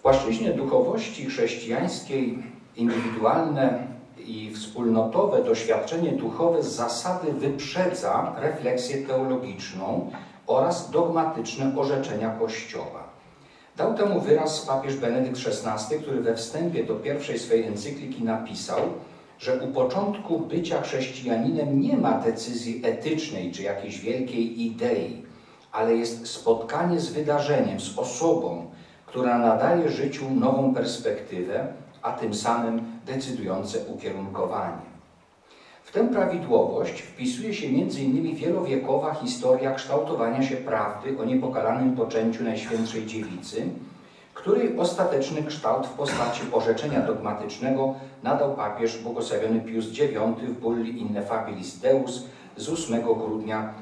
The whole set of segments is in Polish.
płaszczyźnie duchowości chrześcijańskiej indywidualne i wspólnotowe doświadczenie duchowe z zasady wyprzedza refleksję teologiczną oraz dogmatyczne orzeczenia Kościoła. Dał temu wyraz papież Benedykt XVI, który we wstępie do pierwszej swej encykliki napisał, że u początku bycia chrześcijaninem nie ma decyzji etycznej czy jakiejś wielkiej idei, ale jest spotkanie z wydarzeniem, z osobą, która nadaje życiu nową perspektywę, a tym samym decydujące ukierunkowanie. W tę prawidłowość wpisuje się m.in. wielowiekowa historia kształtowania się prawdy o niepokalanym poczęciu Najświętszej Dziewicy, której ostateczny kształt w postaci orzeczenia dogmatycznego nadał papież błogosławiony Pius IX w bulli Innefabilis Deus z 8 grudnia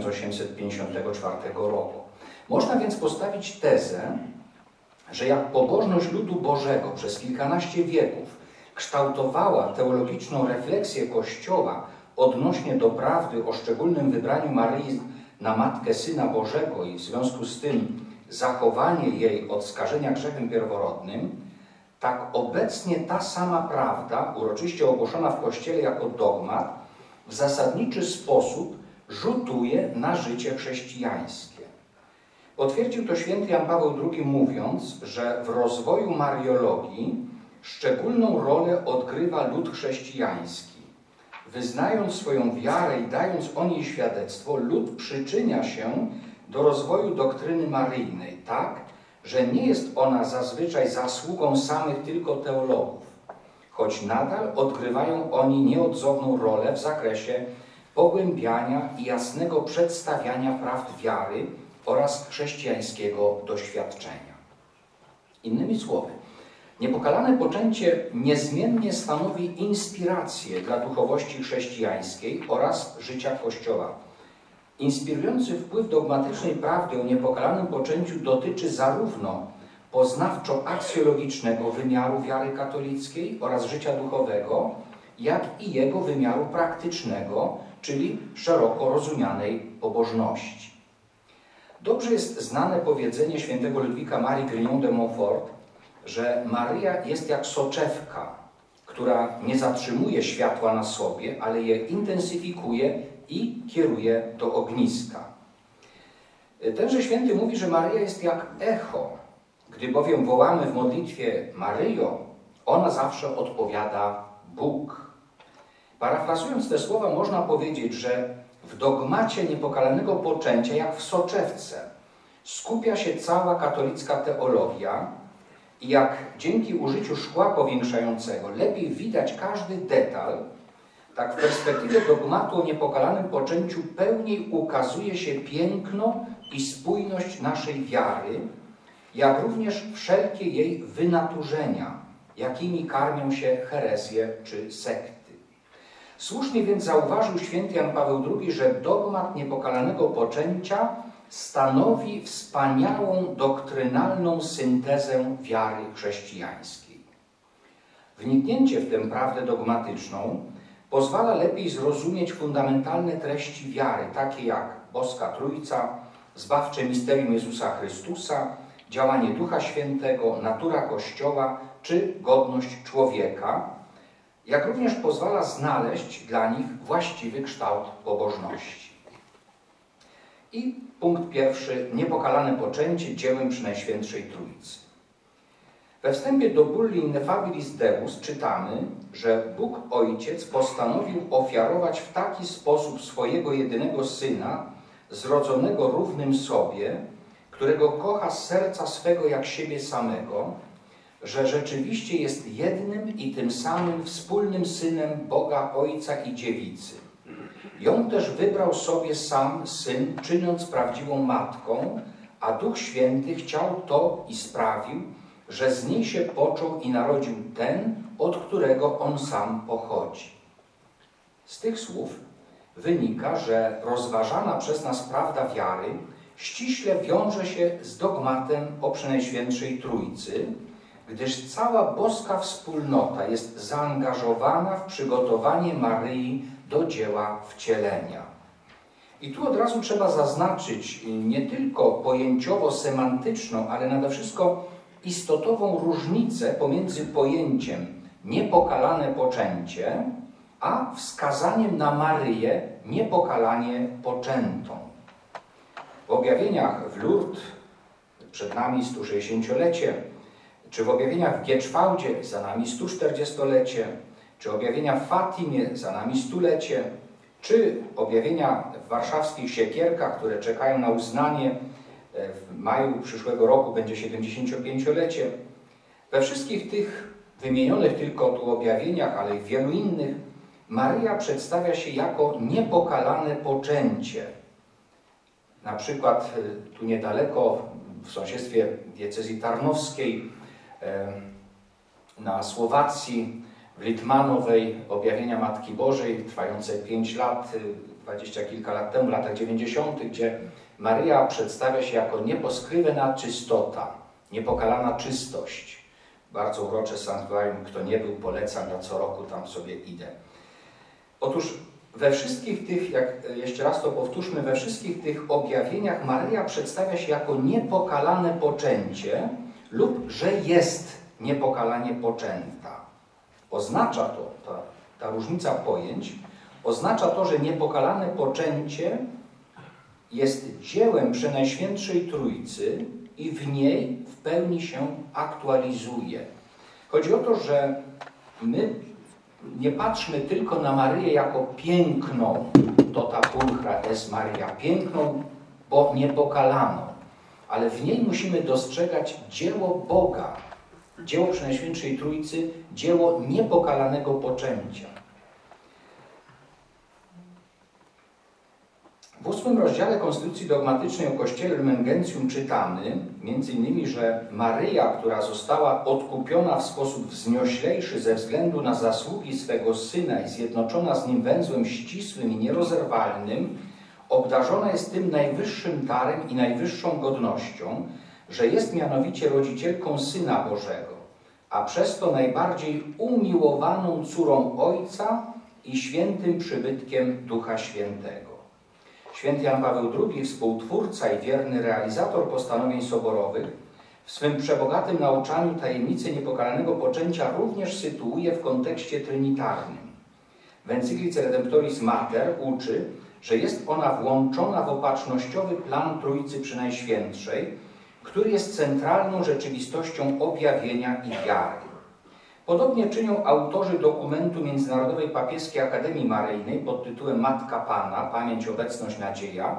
1854 roku. Można więc postawić tezę, że jak pobożność ludu Bożego przez kilkanaście wieków kształtowała teologiczną refleksję Kościoła odnośnie do prawdy o szczególnym wybraniu Maryi na Matkę Syna Bożego i w związku z tym zachowanie jej od skażenia grzechem pierworodnym, tak obecnie ta sama prawda, uroczyście ogłoszona w Kościele jako dogmat, w zasadniczy sposób rzutuje na życie chrześcijańskie. Potwierdził to święty Jan Paweł II, mówiąc, że w rozwoju mariologii szczególną rolę odgrywa lud chrześcijański. Wyznając swoją wiarę i dając o niej świadectwo, lud przyczynia się do rozwoju doktryny maryjnej, tak, że nie jest ona zazwyczaj zasługą samych tylko teologów, choć nadal odgrywają oni nieodzowną rolę w zakresie pogłębiania i jasnego przedstawiania prawd wiary oraz chrześcijańskiego doświadczenia. Innymi słowy, niepokalane poczęcie niezmiennie stanowi inspirację dla duchowości chrześcijańskiej oraz życia Kościoła. Inspirujący wpływ dogmatycznej prawdy o niepokalanym poczęciu dotyczy zarówno poznawczo-aksjologicznego wymiaru wiary katolickiej oraz życia duchowego, jak i jego wymiaru praktycznego, czyli szeroko rozumianej pobożności. Dobrze jest znane powiedzenie świętego Ludwika Marii Grignon de Montfort, że Maryja jest jak soczewka, która nie zatrzymuje światła na sobie, ale je intensyfikuje i kieruje do ogniska. Tenże święty mówi, że Maryja jest jak echo. Gdy bowiem wołamy w modlitwie Maryjo, ona zawsze odpowiada Bóg. Parafrazując te słowa, można powiedzieć, że w dogmacie niepokalanego poczęcia, jak w soczewce, skupia się cała katolicka teologia i jak dzięki użyciu szkła powiększającego lepiej widać każdy detal, tak w perspektywie dogmatu o niepokalanym poczęciu pełniej ukazuje się piękno i spójność naszej wiary, jak również wszelkie jej wynaturzenia, jakimi karmią się herezje czy sekty. Słusznie więc zauważył święty Jan Paweł II, że dogmat niepokalanego poczęcia stanowi wspaniałą doktrynalną syntezę wiary chrześcijańskiej. Wniknięcie w tę prawdę dogmatyczną pozwala lepiej zrozumieć fundamentalne treści wiary, takie jak boska Trójca, zbawcze misterium Jezusa Chrystusa, działanie Ducha Świętego, natura Kościoła czy godność człowieka, jak również pozwala znaleźć dla nich właściwy kształt pobożności. I punkt pierwszy, niepokalane poczęcie dziełem Przenajświętszej Trójcy. We wstępie do bulli Innefabilis Deus czytamy, że Bóg Ojciec postanowił ofiarować w taki sposób swojego jedynego Syna, zrodzonego równym sobie, którego kocha z serca swego jak siebie samego, że rzeczywiście jest jednym i tym samym wspólnym Synem Boga Ojca i Dziewicy. Ją też wybrał sobie sam Syn, czyniąc prawdziwą Matką, a Duch Święty chciał to i sprawił, że z niej się począł i narodził ten, od którego On sam pochodzi. Z tych słów wynika, że rozważana przez nas prawda wiary ściśle wiąże się z dogmatem o Przenajświętszej Trójcy, gdyż cała boska wspólnota jest zaangażowana w przygotowanie Maryi do dzieła wcielenia. I tu od razu trzeba zaznaczyć nie tylko pojęciowo-semantyczną, ale nade wszystko istotową różnicę pomiędzy pojęciem niepokalane poczęcie, a wskazaniem na Maryję niepokalanie poczętą. W objawieniach w Lourdes, przed nami 160-lecie, czy w objawieniach w Gieczwałdzie, za nami 140-lecie, czy objawienia w Fatimie, za nami 100-lecie, czy objawienia w warszawskich Siekierkach, które czekają na uznanie, w maju przyszłego roku będzie 75-lecie. We wszystkich tych wymienionych tylko tu objawieniach, ale i w wielu innych, Maryja przedstawia się jako niepokalane poczęcie. Na przykład tu niedaleko, w sąsiedztwie diecezji tarnowskiej, na Słowacji, w Litmanowej, objawienia Matki Bożej, trwające 5 lat, 20 kilka lat temu, w latach 90., gdzie Maryja przedstawia się jako nieposkrywiona czystota, niepokalana czystość. Bardzo urocze sanktuarium, kto nie był, polecam, ja co roku tam sobie idę. Otóż we wszystkich tych, jeszcze raz to powtórzmy, we wszystkich tych objawieniach Maryja przedstawia się jako niepokalane poczęcie lub że jest niepokalanie poczęta. Oznacza to, ta różnica pojęć, oznacza to, że niepokalane poczęcie jest dziełem Przenajświętszej Trójcy i w niej w pełni się aktualizuje. Chodzi o to, że my nie patrzmy tylko na Maryję jako piękną, tota pulchra es Maria, piękną, bo niepokalaną, ale w niej musimy dostrzegać dzieło Boga, dzieło Przenajświętszej Trójcy, dzieło niepokalanego poczęcia. W 8 rozdziale Konstytucji Dogmatycznej o Kościele Lumen Gentium czytamy m.in., że Maryja, która została odkupiona w sposób wznioślejszy ze względu na zasługi swego Syna i zjednoczona z Nim węzłem ścisłym i nierozerwalnym, obdarzona jest tym najwyższym darem i najwyższą godnością, że jest mianowicie rodzicielką Syna Bożego, a przez to najbardziej umiłowaną córą Ojca i świętym przybytkiem Ducha Świętego. Święty Jan Paweł II, współtwórca i wierny realizator postanowień soborowych, w swym przebogatym nauczaniu tajemnicy niepokalanego poczęcia również sytuuje w kontekście trinitarnym. W encyklice Redemptoris Mater uczy, że jest ona włączona w opatrznościowy plan Trójcy Przenajświętszej, który jest centralną rzeczywistością objawienia i wiary. Podobnie czynią autorzy dokumentu Międzynarodowej Papieskiej Akademii Maryjnej pod tytułem Matka Pana, Pamięć, Obecność, Nadzieja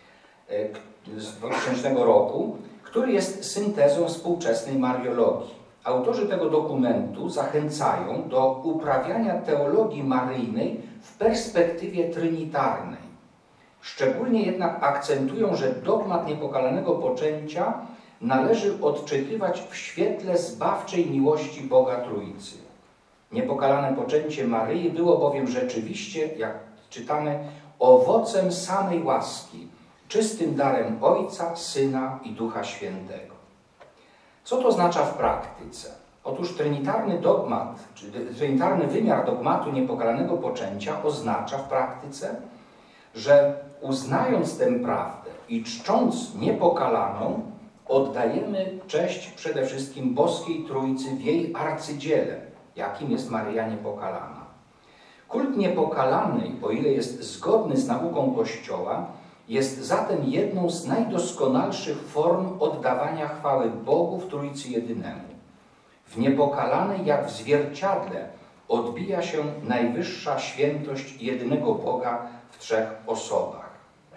z 2000 roku, który jest syntezą współczesnej mariologii. Autorzy tego dokumentu zachęcają do uprawiania teologii maryjnej w perspektywie trinitarnej. Szczególnie jednak akcentują, że dogmat niepokalanego poczęcia należy odczytywać w świetle zbawczej miłości Boga Trójcy. Niepokalane poczęcie Maryi było bowiem rzeczywiście, jak czytamy, owocem samej łaski, czystym darem Ojca, Syna i Ducha Świętego. Co to oznacza w praktyce? Otóż trinitarny dogmat, czy trinitarny wymiar dogmatu niepokalanego poczęcia oznacza w praktyce, że uznając tę prawdę i czcząc niepokalaną, oddajemy cześć przede wszystkim boskiej Trójcy w jej arcydziele, jakim jest Maryja Niepokalana. Kult niepokalanej, o ile jest zgodny z nauką Kościoła, jest zatem jedną z najdoskonalszych form oddawania chwały Bogu w Trójcy Jedynemu. W niepokalanej, jak w zwierciadle, odbija się najwyższa świętość jedynego Boga w 3 osobach.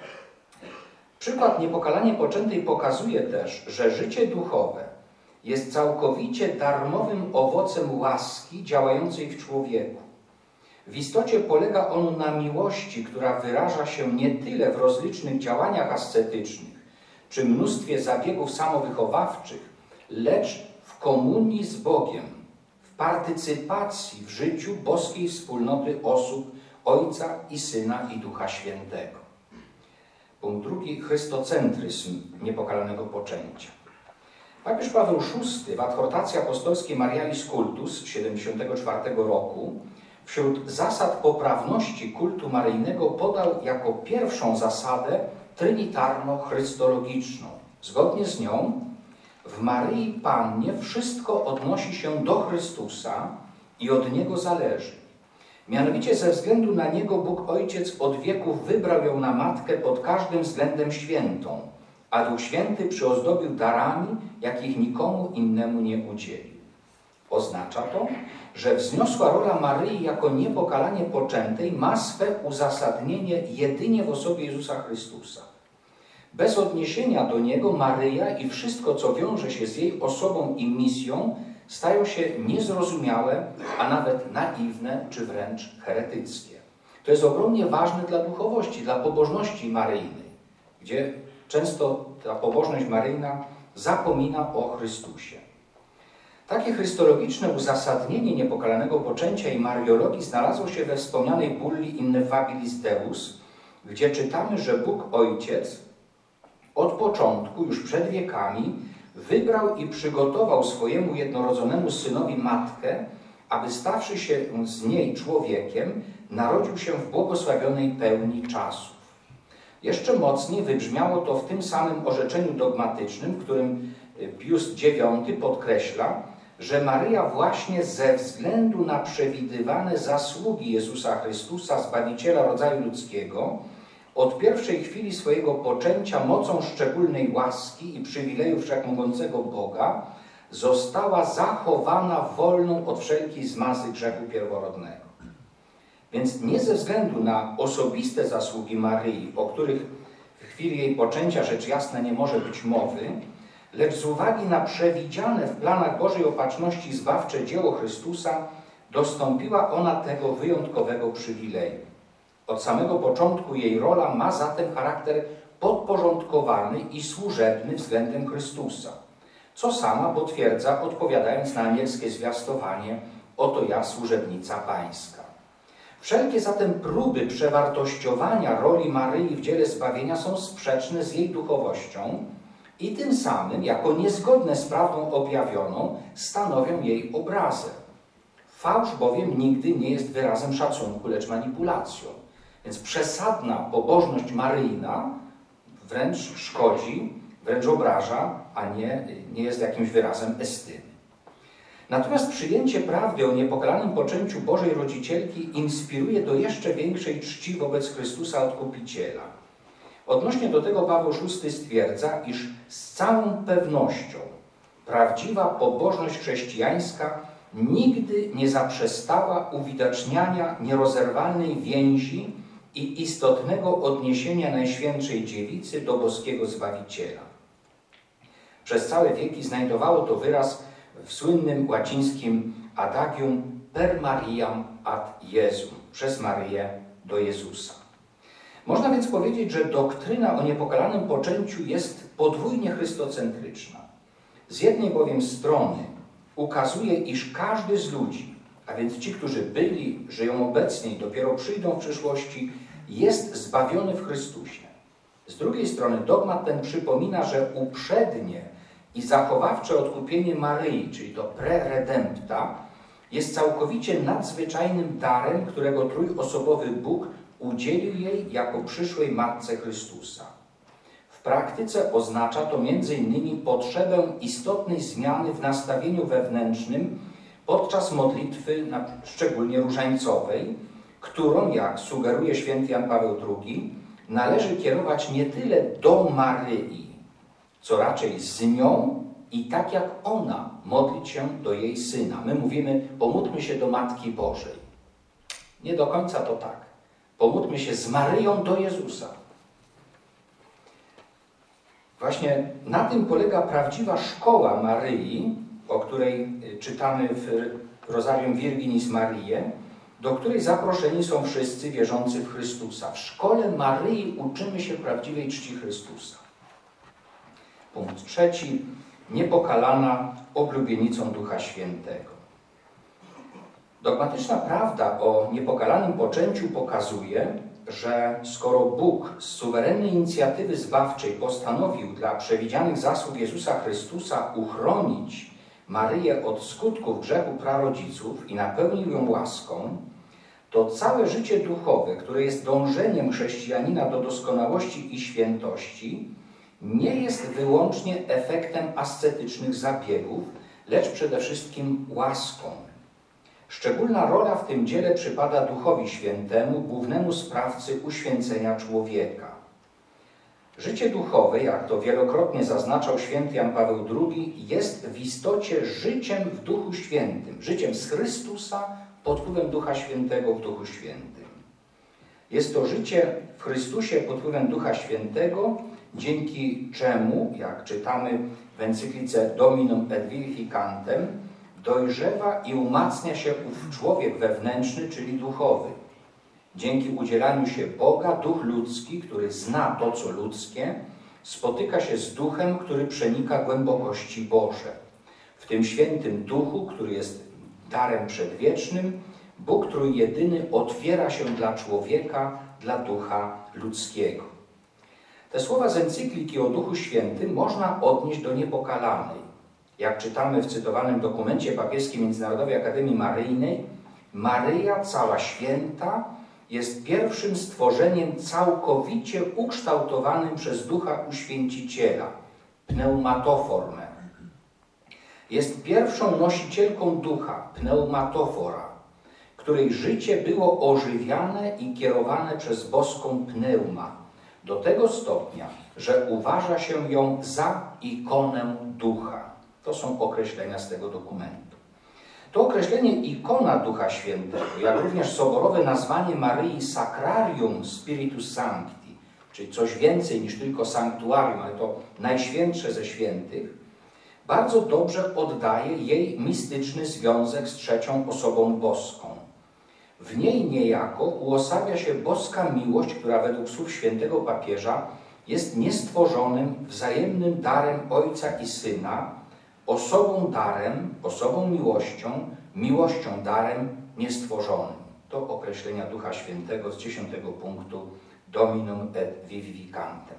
Przykład niepokalanie poczętej pokazuje też, że życie duchowe jest całkowicie darmowym owocem łaski działającej w człowieku. W istocie polega ono na miłości, która wyraża się nie tyle w rozlicznych działaniach ascetycznych czy mnóstwie zabiegów samowychowawczych, lecz w komunii z Bogiem, w partycypacji w życiu boskiej wspólnoty osób Ojca i Syna i Ducha Świętego. Punkt 2. Chrystocentryzm niepokalanego poczęcia. Papież Paweł VI w adhortacji apostolskiej Marialis Cultus z 1974 roku wśród zasad poprawności kultu maryjnego podał jako pierwszą zasadę trinitarno-chrystologiczną. Zgodnie z nią W Maryi Pannie wszystko odnosi się do Chrystusa i od Niego zależy. Mianowicie ze względu na Niego Bóg Ojciec od wieków wybrał ją na matkę pod każdym względem świętą, a Duch Święty przyozdobił darami, jakich nikomu innemu nie udzielił. Oznacza to, że wzniosła rola Maryi jako niepokalanie poczętej ma swe uzasadnienie jedynie w osobie Jezusa Chrystusa. Bez odniesienia do Niego Maryja i wszystko, co wiąże się z jej osobą i misją, stają się niezrozumiałe, a nawet naiwne, czy wręcz heretyckie. To jest ogromnie ważne dla duchowości, dla pobożności maryjnej, gdzie często ta pobożność maryjna zapomina o Chrystusie. Takie chrystologiczne uzasadnienie niepokalanego poczęcia i mariologii znalazło się we wspomnianej bulli Innefabilis Deus, gdzie czytamy, że Bóg Ojciec od początku, już przed wiekami, wybrał i przygotował swojemu jednorodzonemu Synowi matkę, aby stawszy się z niej człowiekiem, narodził się w błogosławionej pełni czasów. Jeszcze mocniej wybrzmiało to w tym samym orzeczeniu dogmatycznym, w którym Pius IX podkreśla, że Maryja właśnie ze względu na przewidywane zasługi Jezusa Chrystusa, Zbawiciela rodzaju ludzkiego, od pierwszej chwili swojego poczęcia mocą szczególnej łaski i przywileju wszechmogącego Boga została zachowana wolną od wszelkiej zmazy grzechu pierworodnego. Więc nie ze względu na osobiste zasługi Maryi, o których w chwili jej poczęcia rzecz jasna nie może być mowy, lecz z uwagi na przewidziane w planach Bożej Opatrzności zbawcze dzieło Chrystusa, dostąpiła ona tego wyjątkowego przywileju. Od samego początku jej rola ma zatem charakter podporządkowany i służebny względem Chrystusa, co sama potwierdza, odpowiadając na anielskie zwiastowanie: oto ja, służebnica pańska. Wszelkie zatem próby przewartościowania roli Maryi w dziele zbawienia są sprzeczne z jej duchowością i tym samym, jako niezgodne z prawdą objawioną, stanowią jej obrazę. Fałsz bowiem nigdy nie jest wyrazem szacunku, lecz manipulacją. Więc przesadna pobożność maryjna wręcz szkodzi, wręcz obraża, a nie jest jakimś wyrazem estymy. Natomiast przyjęcie prawdy o niepokalanym poczęciu Bożej Rodzicielki inspiruje do jeszcze większej czci wobec Chrystusa Odkupiciela. Odnośnie do tego Paweł VI stwierdza, iż z całą pewnością prawdziwa pobożność chrześcijańska nigdy nie zaprzestała uwidaczniania nierozerwalnej więzi i istotnego odniesienia Najświętszej Dziewicy do boskiego Zbawiciela. Przez całe wieki znajdowało to wyraz w słynnym łacińskim adagium per Mariam ad Jesum, przez Maryję do Jezusa. Można więc powiedzieć, że doktryna o niepokalanym poczęciu jest podwójnie chrystocentryczna. Z jednej bowiem strony ukazuje, iż każdy z ludzi, a więc ci, którzy byli, żyją obecnie i dopiero przyjdą w przyszłości, jest zbawiony w Chrystusie. Z drugiej strony dogmat ten przypomina, że uprzednie i zachowawcze odkupienie Maryi, czyli to pre-redempta, jest całkowicie nadzwyczajnym darem, którego trójosobowy Bóg udzielił jej jako przyszłej Matce Chrystusa. W praktyce oznacza to m.in. potrzebę istotnej zmiany w nastawieniu wewnętrznym podczas modlitwy, szczególnie różańcowej, którą, jak sugeruje święty Jan Paweł II, należy kierować nie tyle do Maryi, co raczej z nią i tak jak ona modlić się do jej Syna. My mówimy, pomódlmy się do Matki Bożej. Nie do końca to tak. Pomódlmy się z Maryją do Jezusa. Właśnie na tym polega prawdziwa szkoła Maryi, o której czytamy w Rosarium Virginis Mariae, do której zaproszeni są wszyscy wierzący w Chrystusa. W szkole Maryi uczymy się prawdziwej czci Chrystusa. Punkt trzeci. Niepokalana oblubienicą Ducha Świętego. Dogmatyczna prawda o niepokalanym poczęciu pokazuje, że skoro Bóg z suwerennej inicjatywy zbawczej postanowił dla przewidzianych zasług Jezusa Chrystusa uchronić Maryję od skutków grzechu prarodziców i napełnił ją łaską, to całe życie duchowe, które jest dążeniem chrześcijanina do doskonałości i świętości, nie jest wyłącznie efektem ascetycznych zabiegów, lecz przede wszystkim łaską. Szczególna rola w tym dziele przypada Duchowi Świętemu, głównemu sprawcy uświęcenia człowieka. Życie duchowe, jak to wielokrotnie zaznaczał święty Jan Paweł II, jest w istocie życiem w Duchu Świętym, życiem z Chrystusa pod wpływem Ducha Świętego w Duchu Świętym. Jest to życie w Chrystusie pod wpływem Ducha Świętego, dzięki czemu, jak czytamy w encyklice Dominum et Vivificantem, dojrzewa i umacnia się ów człowiek wewnętrzny, czyli duchowy. Dzięki udzielaniu się Boga, duch ludzki, który zna to, co ludzkie, spotyka się z duchem, który przenika głębokości Boże. W tym świętym duchu, który jest darem przedwiecznym, Bóg Trójjedyny otwiera się dla człowieka, dla ducha ludzkiego. Te słowa z encykliki o Duchu Świętym można odnieść do Niepokalanej. Jak czytamy w cytowanym dokumencie papieskim Międzynarodowej Akademii Maryjnej, Maryja, cała święta, jest pierwszym stworzeniem całkowicie ukształtowanym przez Ducha Uświęciciela, pneumatoformę. Jest pierwszą nosicielką Ducha, pneumatofora, której życie było ożywiane i kierowane przez boską pneuma, do tego stopnia, że uważa się ją za ikonę Ducha. To są określenia z tego dokumentu. To określenie ikona Ducha Świętego, jak również soborowe nazwanie Maryi Sacrarium Spiritus Sancti, czyli coś więcej niż tylko sanktuarium, ale to najświętsze ze świętych, bardzo dobrze oddaje jej mistyczny związek z trzecią osobą boską. W niej niejako uosabia się boska miłość, która według słów świętego papieża jest niestworzonym, wzajemnym darem Ojca i Syna, osobą darem, osobą miłością, miłością darem niestworzonym. To określenia Ducha Świętego z 10 punktu Dominum et Vivificantem.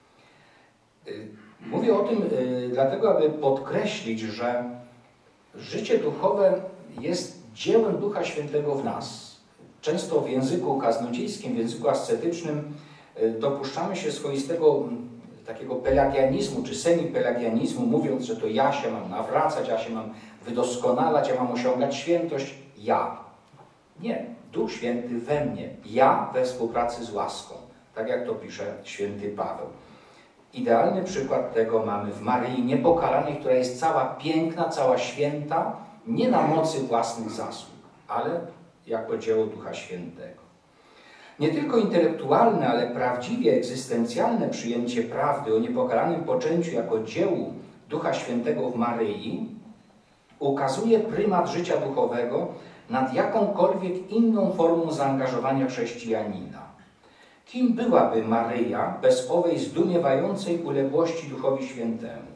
Mówię o tym dlatego, aby podkreślić, że życie duchowe jest dziełem Ducha Świętego w nas. Często w języku kaznodziejskim, w języku ascetycznym dopuszczamy się swoistego takiego pelagianizmu czy semipelagianizmu, mówiąc, że to ja się mam nawracać, ja się mam wydoskonalać, ja mam osiągać świętość. Ja. Nie. Duch Święty we mnie. Ja we współpracy z łaską. Tak jak to pisze święty Paweł. Idealny przykład tego mamy w Maryi Niepokalanej, która jest cała piękna, cała święta, nie na mocy własnych zasług, ale jako dzieło Ducha Świętego. Nie tylko intelektualne, ale prawdziwie egzystencjalne przyjęcie prawdy o niepokalanym poczęciu jako dziełu Ducha Świętego w Maryi ukazuje prymat życia duchowego nad jakąkolwiek inną formą zaangażowania chrześcijanina. Kim byłaby Maryja bez owej zdumiewającej uległości Duchowi Świętemu?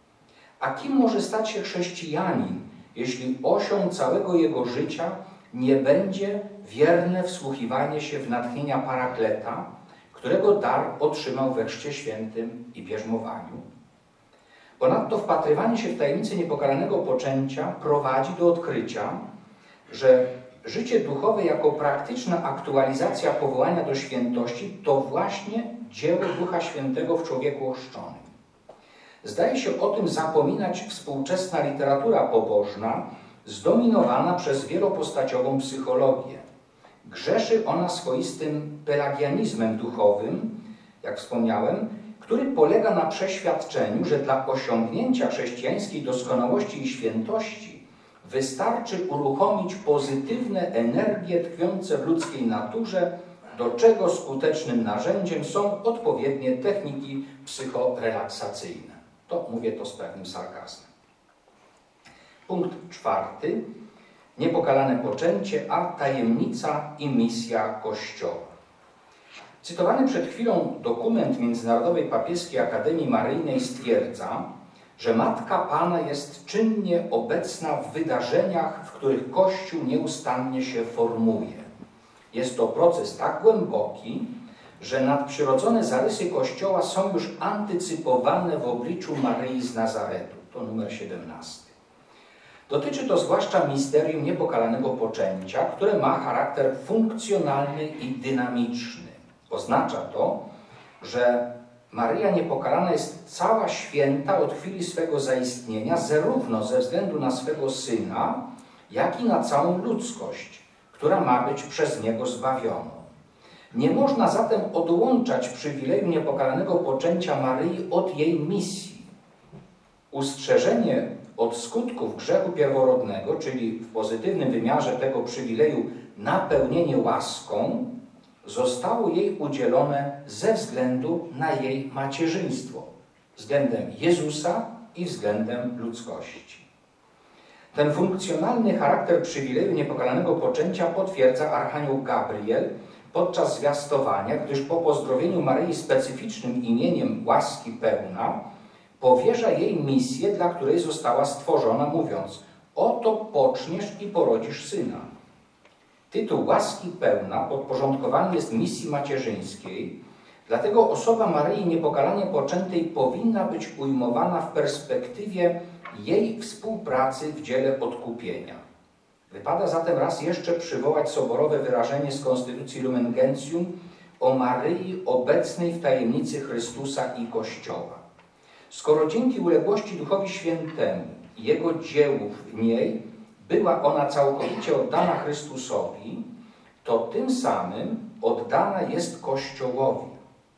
A kim może stać się chrześcijanin, jeśli osią całego jego życia nie będzie wierne wsłuchiwanie się w natchnienia Parakleta, którego dar otrzymał we Chrzcie Świętym i bierzmowaniu? Ponadto wpatrywanie się w tajemnicę niepokalanego poczęcia prowadzi do odkrycia, że życie duchowe jako praktyczna aktualizacja powołania do świętości to właśnie dzieło Ducha Świętego w człowieku ochrzczonym. Zdaje się o tym zapominać współczesna literatura pobożna, zdominowana przez wielopostaciową psychologię. Grzeszy ona swoistym pelagianizmem duchowym, jak wspomniałem, który polega na przeświadczeniu, że dla osiągnięcia chrześcijańskiej doskonałości i świętości wystarczy uruchomić pozytywne energie tkwiące w ludzkiej naturze, do czego skutecznym narzędziem są odpowiednie techniki psychorelaksacyjne. Mówię to z pewnym sarkazmem. Punkt 4. Niepokalane poczęcie, a tajemnica i misja Kościoła. Cytowany przed chwilą dokument Międzynarodowej Papieskiej Akademii Maryjnej stwierdza, że Matka Pana jest czynnie obecna w wydarzeniach, w których Kościół nieustannie się formuje. Jest to proces tak głęboki, że nadprzyrodzone zarysy Kościoła są już antycypowane w obliczu Maryi z Nazaretu. To numer 17. Dotyczy to zwłaszcza misterium niepokalanego poczęcia, które ma charakter funkcjonalny i dynamiczny. Oznacza to, że Maryja Niepokalana jest cała święta od chwili swego zaistnienia, zarówno ze względu na swego Syna, jak i na całą ludzkość, która ma być przez Niego zbawioną. Nie można zatem odłączać przywileju niepokalanego poczęcia Maryi od jej misji. Ustrzeżenie od skutków grzechu pierworodnego, czyli w pozytywnym wymiarze tego przywileju napełnienie łaską, zostało jej udzielone ze względu na jej macierzyństwo, względem Jezusa i względem ludzkości. Ten funkcjonalny charakter przywileju niepokalanego poczęcia potwierdza archanioł Gabriel podczas zwiastowania, gdyż po pozdrowieniu Maryi specyficznym imieniem łaski pełna powierza jej misję, dla której została stworzona, mówiąc: oto poczniesz i porodzisz syna. Tytuł łaski pełna podporządkowany jest misji macierzyńskiej, dlatego osoba Maryi Niepokalanie poczętej powinna być ujmowana w perspektywie jej współpracy w dziele odkupienia. Wypada zatem raz jeszcze przywołać soborowe wyrażenie z Konstytucji Lumen Gentium o Maryi obecnej w tajemnicy Chrystusa i Kościoła. Skoro dzięki uległości Duchowi Świętemu i Jego dziełu w niej była ona całkowicie oddana Chrystusowi, to tym samym oddana jest Kościołowi.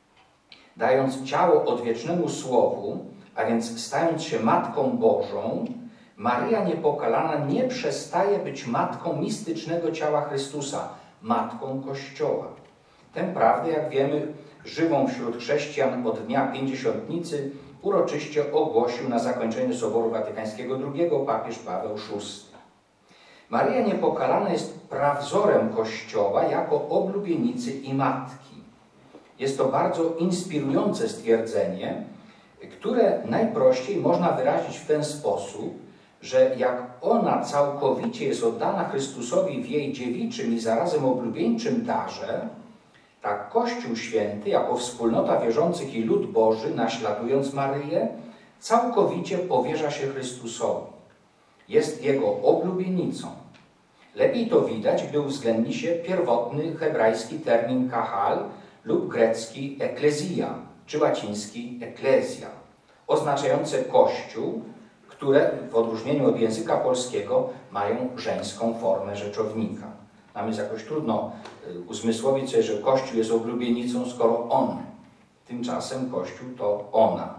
Dając ciało odwiecznemu Słowu, a więc stając się Matką Bożą, Maryja Niepokalana nie przestaje być matką mistycznego ciała Chrystusa, matką Kościoła. Tę prawdę, jak wiemy, żywą wśród chrześcijan od dnia Pięćdziesiątnicy uroczyście ogłosił na zakończeniu Soboru Watykańskiego II papież Paweł VI. Maryja Niepokalana jest prawzorem Kościoła jako oblubienicy i matki. Jest to bardzo inspirujące stwierdzenie, które najprościej można wyrazić w ten sposób, że jak ona całkowicie jest oddana Chrystusowi w jej dziewiczym i zarazem oblubieńczym darze, tak Kościół Święty, jako wspólnota wierzących i lud Boży, naśladując Maryję, całkowicie powierza się Chrystusowi. Jest Jego oblubienicą. Lepiej to widać, gdy uwzględni się pierwotny hebrajski termin kahal lub grecki eklezja, czy łaciński eklezja, oznaczające Kościół, które w odróżnieniu od języka polskiego mają żeńską formę rzeczownika. Nam jest jakoś trudno uzmysłowić sobie, że Kościół jest oblubienicą, skoro on. Tymczasem Kościół to ona.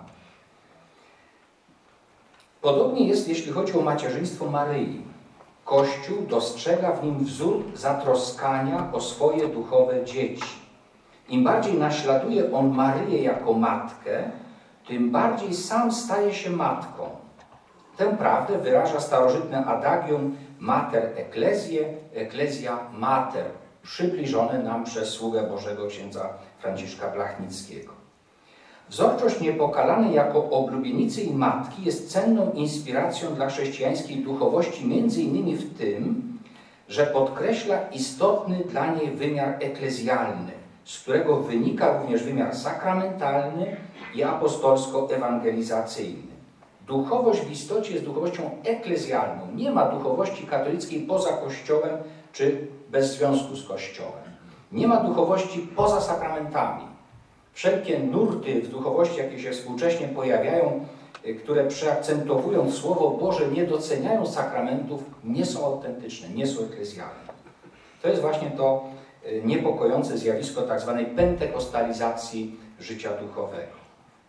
Podobnie jest, jeśli chodzi o macierzyństwo Maryi. Kościół dostrzega w nim wzór zatroskania o swoje duchowe dzieci. Im bardziej naśladuje on Maryję jako matkę, tym bardziej sam staje się matką. Tę prawdę wyraża starożytne adagium mater ecclesiae, ecclesia mater, przybliżone nam przez sługę Bożego księdza Franciszka Blachnickiego. Wzorczość Niepokalanej jako oblubienicy i matki jest cenną inspiracją dla chrześcijańskiej duchowości, między innymi w tym, że podkreśla istotny dla niej wymiar eklezjalny, z którego wynika również wymiar sakramentalny i apostolsko-ewangelizacyjny. Duchowość w istocie jest duchowością eklezjalną. Nie ma duchowości katolickiej poza Kościołem czy bez związku z Kościołem. Nie ma duchowości poza sakramentami. Wszelkie nurty w duchowości, jakie się współcześnie pojawiają, które przeakcentowując Słowo Boże nie doceniają sakramentów, nie są autentyczne, nie są eklezjalne. To jest właśnie to niepokojące zjawisko tzw. pentekostalizacji życia duchowego.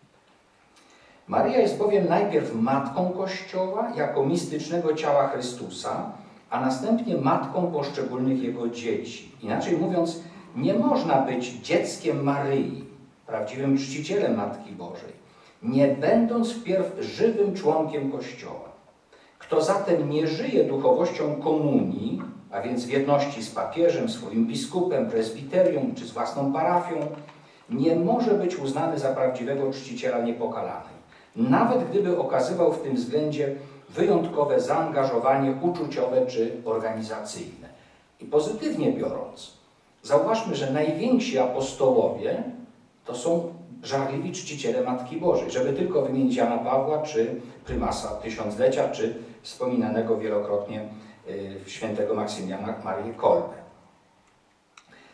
Maryja jest bowiem najpierw matką Kościoła jako mistycznego ciała Chrystusa, a następnie matką poszczególnych Jego dzieci. Inaczej mówiąc, nie można być dzieckiem Maryi, prawdziwym czcicielem Matki Bożej, nie będąc wpierw żywym członkiem Kościoła. Kto zatem nie żyje duchowością komunii, a więc w jedności z papieżem, swoim biskupem, prezbiterium czy z własną parafią, nie może być uznany za prawdziwego czciciela Niepokalanej, nawet gdyby okazywał w tym względzie wyjątkowe zaangażowanie uczuciowe czy organizacyjne. I pozytywnie biorąc, zauważmy, że najwięksi apostołowie to są żarliwi czciciele Matki Bożej, żeby tylko wymienić Jana Pawła, czy prymasa tysiąclecia, czy wspominanego wielokrotnie świętego Maksymiliana Marię Kolbę.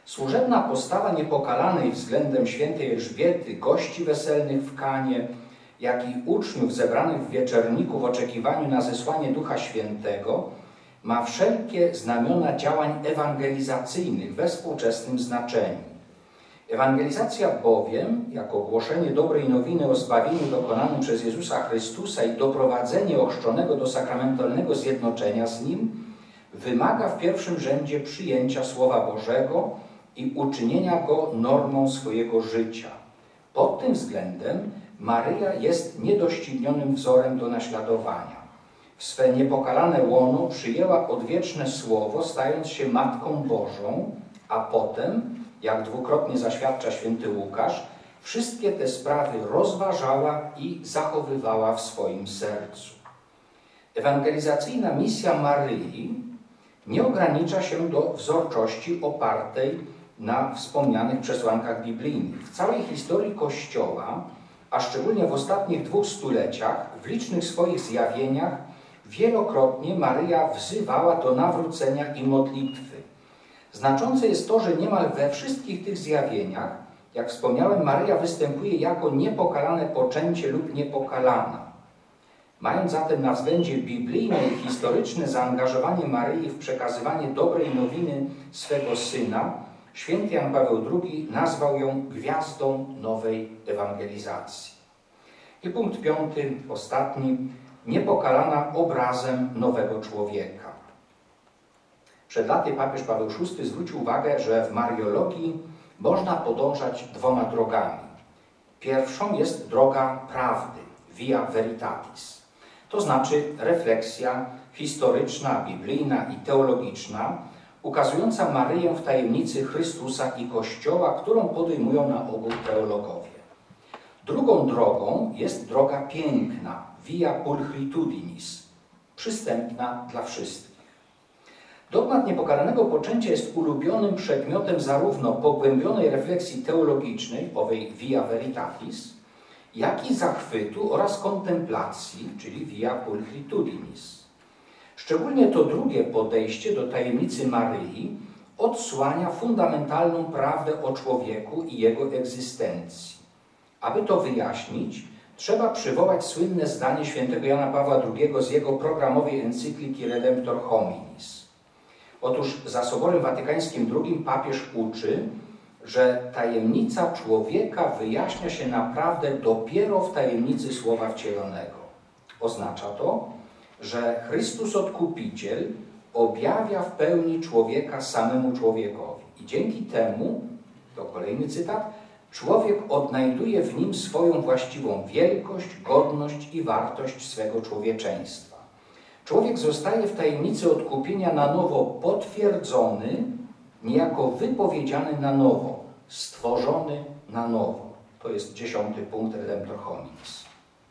Służebna postawa Niepokalanej względem świętej Elżbiety, gości weselnych w Kanie, jak i uczniów zebranych w wieczerniku w oczekiwaniu na zesłanie Ducha Świętego, ma wszelkie znamiona działań ewangelizacyjnych we współczesnym znaczeniu. Ewangelizacja bowiem, jako głoszenie dobrej nowiny o zbawieniu dokonanym przez Jezusa Chrystusa i doprowadzenie ochrzczonego do sakramentalnego zjednoczenia z Nim, wymaga w pierwszym rzędzie przyjęcia Słowa Bożego i uczynienia go normą swojego życia. Pod tym względem Maryja jest niedoścignionym wzorem do naśladowania. W swe niepokalane łono przyjęła odwieczne Słowo, stając się Matką Bożą, a potem, jak dwukrotnie zaświadcza święty Łukasz, wszystkie te sprawy rozważała i zachowywała w swoim sercu. Ewangelizacyjna misja Maryi nie ogranicza się do wzorczości opartej na wspomnianych przesłankach biblijnych. W całej historii Kościoła, a szczególnie w ostatnich 2 stuleciach, w licznych swoich zjawieniach wielokrotnie Maryja wzywała do nawrócenia i modlitwy. Znaczące jest to, że niemal we wszystkich tych zjawieniach, jak wspomniałem, Maryja występuje jako niepokalane poczęcie lub niepokalana. Mając zatem na względzie biblijne i historyczne zaangażowanie Maryi w przekazywanie dobrej nowiny swego Syna, święty Jan Paweł II nazwał ją gwiazdą nowej ewangelizacji. I punkt 5, ostatni, niepokalana obrazem nowego człowieka. Przed laty papież Paweł VI zwrócił uwagę, że w mariologii można podążać 2 drogami. Pierwszą jest droga prawdy, via veritatis. To znaczy refleksja historyczna, biblijna i teologiczna, ukazująca Maryję w tajemnicy Chrystusa i Kościoła, którą podejmują na ogół teologowie. Drugą drogą jest droga piękna, via pulchritudinis, przystępna dla wszystkich. Dogmat niepokalanego poczęcia jest ulubionym przedmiotem zarówno pogłębionej refleksji teologicznej, owej via veritatis, jak i zachwytu oraz kontemplacji, czyli via pulchritudinis. Szczególnie to drugie podejście do tajemnicy Maryi odsłania fundamentalną prawdę o człowieku i jego egzystencji. Aby to wyjaśnić, trzeba przywołać słynne zdanie świętego Jana Pawła II z jego programowej encykliki Redemptor Hominis. Otóż za Soborem Watykańskim II papież uczy, że tajemnica człowieka wyjaśnia się naprawdę dopiero w tajemnicy Słowa Wcielonego. Oznacza to, że Chrystus Odkupiciel objawia w pełni człowieka samemu człowiekowi. I dzięki temu, to kolejny cytat, człowiek odnajduje w nim swoją właściwą wielkość, godność i wartość swego człowieczeństwa. Człowiek zostaje w tajemnicy odkupienia na nowo potwierdzony, niejako wypowiedziany na nowo, stworzony na nowo. To jest 10. punkt Redemptor Hominis.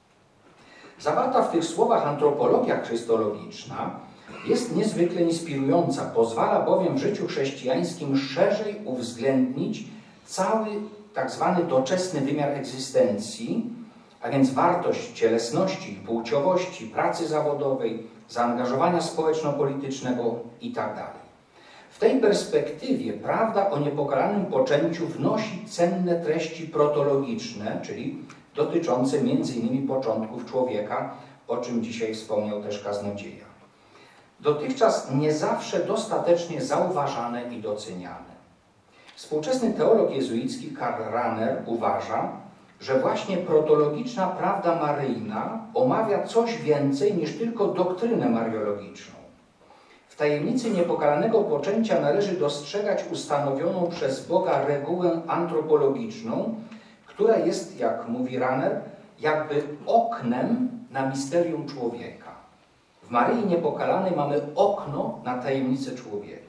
Zawarta w tych słowach antropologia chrystologiczna jest niezwykle inspirująca, pozwala bowiem w życiu chrześcijańskim szerzej uwzględnić cały tak zwany doczesny wymiar egzystencji, a więc wartość cielesności i płciowości, pracy zawodowej, zaangażowania społeczno-politycznego itd. W tej perspektywie prawda o niepokalanym poczęciu wnosi cenne treści protologiczne, czyli dotyczące m.in. początków człowieka, o czym dzisiaj wspomniał też kaznodzieja. Dotychczas nie zawsze dostatecznie zauważane i doceniane. Współczesny teolog jezuicki Karl Rahner uważa, że właśnie protologiczna prawda maryjna omawia coś więcej niż tylko doktrynę mariologiczną. W tajemnicy niepokalanego poczęcia należy dostrzegać ustanowioną przez Boga regułę antropologiczną, która jest, jak mówi Rahner, jakby oknem na misterium człowieka. W Maryi Niepokalanej mamy okno na tajemnicę człowieka.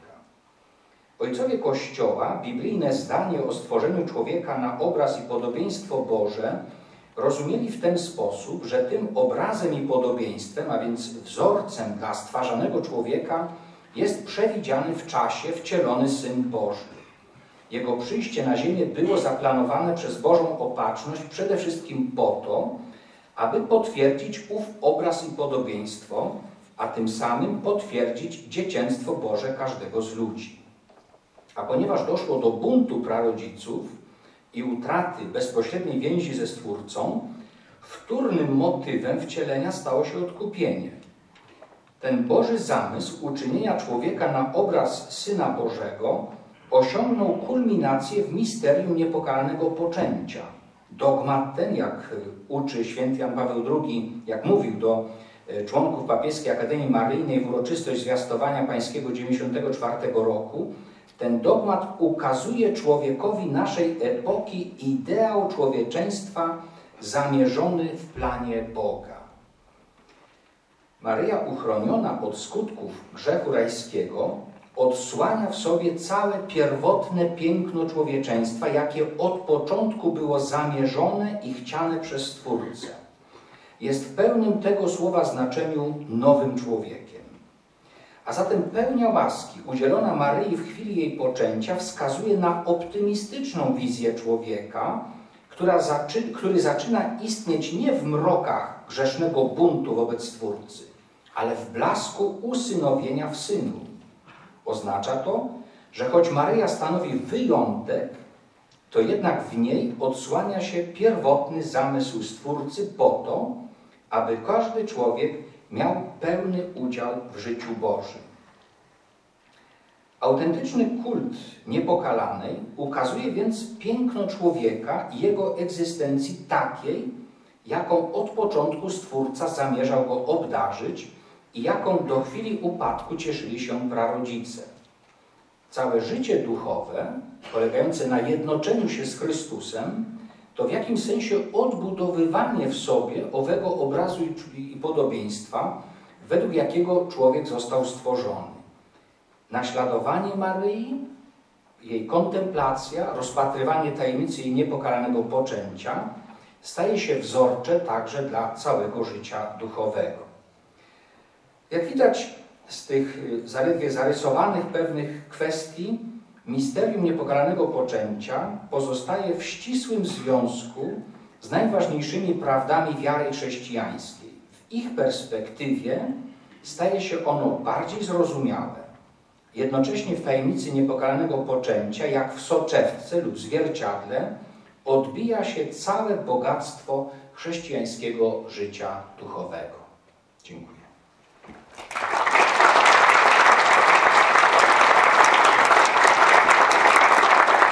Ojcowie Kościoła biblijne zdanie o stworzeniu człowieka na obraz i podobieństwo Boże rozumieli w ten sposób, że tym obrazem i podobieństwem, a więc wzorcem dla stwarzanego człowieka jest przewidziany w czasie wcielony Syn Boży. Jego przyjście na ziemię było zaplanowane przez Bożą opatrzność przede wszystkim po to, aby potwierdzić ów obraz i podobieństwo, a tym samym potwierdzić dziecięctwo Boże każdego z ludzi. A ponieważ doszło do buntu prarodziców i utraty bezpośredniej więzi ze Stwórcą, wtórnym motywem wcielenia stało się odkupienie. Ten Boży zamysł uczynienia człowieka na obraz Syna Bożego osiągnął kulminację w misterium niepokalanego poczęcia. Dogmat ten, jak uczy święty Jan Paweł II, jak mówił do członków Papieskiej Akademii Maryjnej w uroczystość zwiastowania pańskiego 94 roku, ten dogmat ukazuje człowiekowi naszej epoki ideał człowieczeństwa zamierzony w planie Boga. Maryja uchroniona od skutków grzechu rajskiego odsłania w sobie całe pierwotne piękno człowieczeństwa, jakie od początku było zamierzone i chciane przez Stwórcę. Jest w pełnym tego słowa znaczeniu nowym człowiekiem. A zatem pełnia łaski udzielona Maryi w chwili jej poczęcia wskazuje na optymistyczną wizję człowieka, który zaczyna istnieć nie w mrokach grzesznego buntu wobec Stwórcy, ale w blasku usynowienia w Synu. Oznacza to, że choć Maryja stanowi wyjątek, to jednak w niej odsłania się pierwotny zamysł Stwórcy po to, aby każdy człowiek miał pełny udział w życiu Bożym. Autentyczny kult niepokalanej ukazuje więc piękno człowieka i jego egzystencji takiej, jaką od początku Stwórca zamierzał go obdarzyć i jaką do chwili upadku cieszyli się prarodzice. Całe życie duchowe, polegające na jednoczeniu się z Chrystusem, to w jakimś sensie odbudowywanie w sobie owego obrazu i podobieństwa, według jakiego człowiek został stworzony. Naśladowanie Maryi, jej kontemplacja, rozpatrywanie tajemnicy jej niepokalanego poczęcia staje się wzorcze także dla całego życia duchowego. Jak widać z tych zaledwie zarysowanych pewnych kwestii, misterium niepokalanego poczęcia pozostaje w ścisłym związku z najważniejszymi prawdami wiary chrześcijańskiej. W ich perspektywie staje się ono bardziej zrozumiałe. Jednocześnie w tajemnicy niepokalanego poczęcia, jak w soczewce lub zwierciadle, odbija się całe bogactwo chrześcijańskiego życia duchowego. Dziękuję.